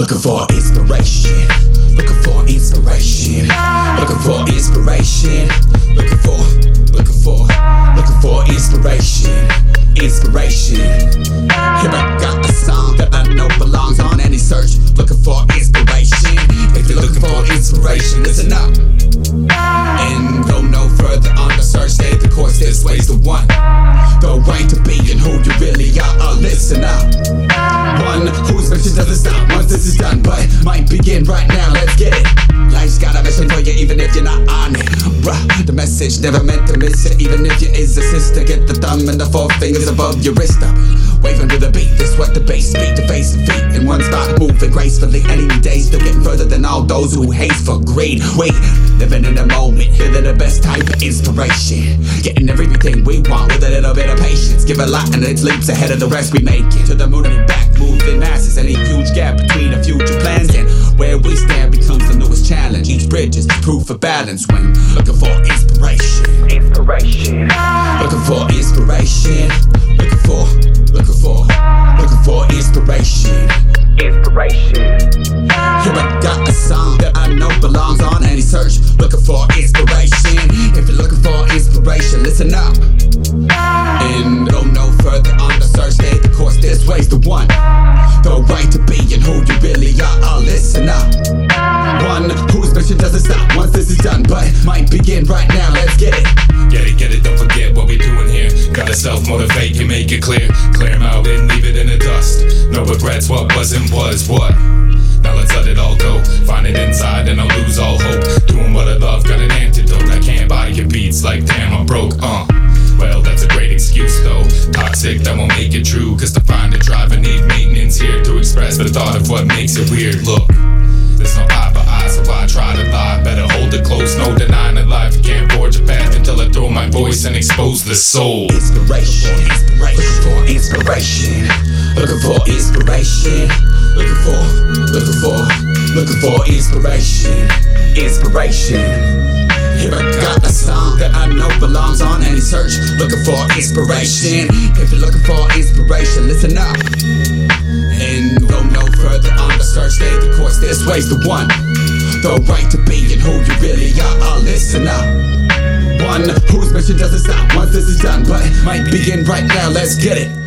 Looking for inspiration. Looking for inspiration. Looking for inspiration. Looking for inspiration. Inspiration. Here I got a song that I know belongs on any search. Looking for inspiration. If you're looking for inspiration, listen up and go no further on the search. Stay the course, this way's the one. The way to be and who you really are. Listen up. One whose mission doesn't stop once this is done, but might begin right now. Let's get it. Life's got a mission for you, even if you're not on it. Bruh, the message never meant to miss it. Even if you is a sister, get the thumb and the four fingers above your wrist up. Waving to the beat, this what the bass beat. The face and feet in one spot, moving gracefully. Any days still getting further than all those who hate for greed. Wait, living in the moment, living the best type of inspiration. Getting everything we want with a little bit of patience. Give a lot and it's leaps ahead of the rest we make it. To the moon and back, moving masses. Any huge gap between the future plans and where we stand becomes the newest challenge. Each bridge is proof of balance when looking for inspiration. Inspiration. Looking for inspiration. Looking for inspiration. Inspiration. Here I got a song that I know belongs on any search. Looking for inspiration. If you're looking for inspiration, listen up and go no further on the search. Stay the course, this way's the one. The right to be and who you really are. Listen up. One whose mission doesn't stop once this is done, but might begin right now. Let's get it. Get it, don't forget what we doing here. Gotta self-motivate, you make it clear. Clear 'em out and leave it in the dust. No regrets, what wasn't was what. Now let's let it all go. Find it inside and I'll lose all hope. Doing what I love, got an antidote. I can't buy your beats like damn I'm broke, Well, that's a great excuse though. Toxic, that won't make it true. Cause to find a drive I need maintenance here to express the thought of what makes it weird. Look, there's no eye for eye, so I try to lie. Better hold it close, no denying it life. You can't forge a path until I throw my voice and expose the soul. Inspiration. Looking for inspiration. Looking for inspiration. Looking for inspiration. Inspiration. Here I got a song that I know belongs on any search. Looking for inspiration. If you're looking for inspiration, listen up and go no further on the search. Stay the course, this way's the one. The right to be and who you really are. Listen up. One whose mission doesn't stop once this is done, but might begin right now. Let's get it.